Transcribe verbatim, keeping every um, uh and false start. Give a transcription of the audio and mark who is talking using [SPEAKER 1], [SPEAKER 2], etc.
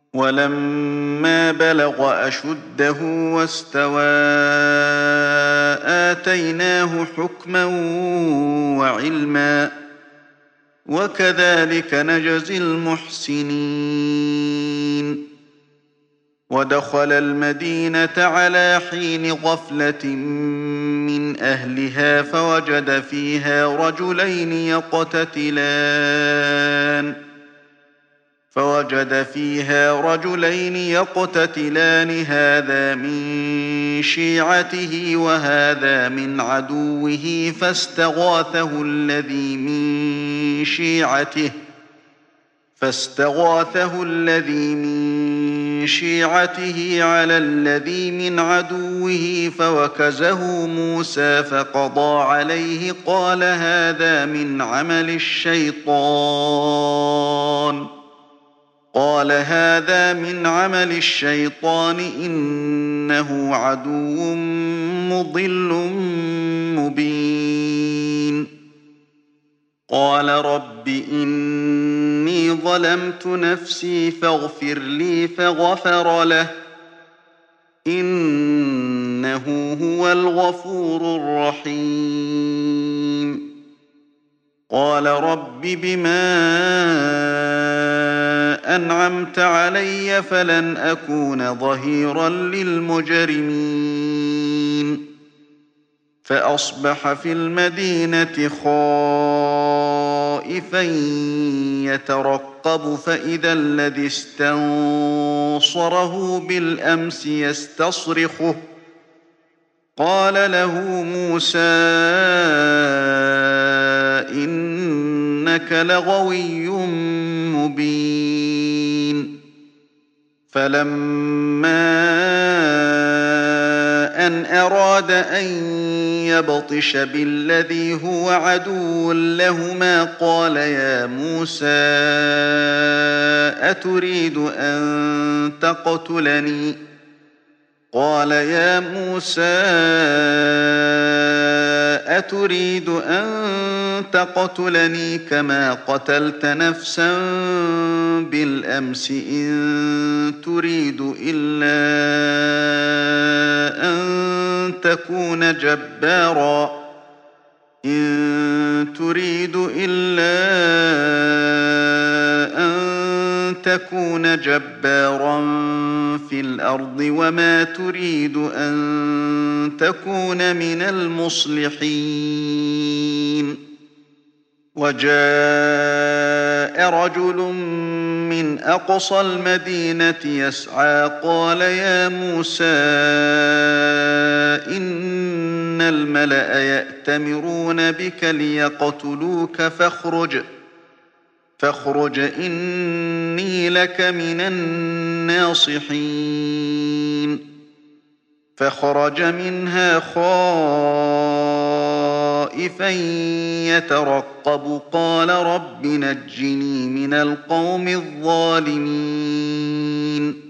[SPEAKER 1] ولما بلغ أشده واستوى آتيناه حكما وعلما وكذلك نجزي المحسنين ودخل المدينة على حين غفلة من أهلها فوجد فيها رجلين يقتتلان فوجد فيها رجلين يقتتلان هذا من شيعته وهذا من عدوه فاستغاثه الذي من شيعته فاستغاثه الذي من شيعته على الذي من عدوه فوكزه موسى فقضى عليه قال هذا من عمل الشيطان قال هذا من عمل الشيطان إنه عدو مضل مبين قال رب إني ظلمت نفسي فاغفر لي فغفر له إنه هو الغفور الرحيم قال رب بما أنعمت علي فلن أكون ظهيرا للمجرمين فأصبح في المدينة خائفا يترقب فإذا الذي استنصره بالأمس يستصرخه قال له موسى إنك لغوي مبين فلما أن أراد أن يبطش بالذي هو عدو لهما قال يا موسى أتريد أن تقتلني قال يا موسى أتريد أن تقتلني كما قتلت نفسا بالأمس إن تريد إلا أن تكون جبارا إن تريد إلا أن تكون جبارا في الأرض وما تريد أن تكون من المصلحين وجاء رجل من أقصى المدينة يسعى قال يا موسى إن الملأ يأتمرون بك ليقتلوك فاخرج فاخرج إني لك من الناصحين فخرج منها خائفا يترقب قال رب نجني من القوم الظالمين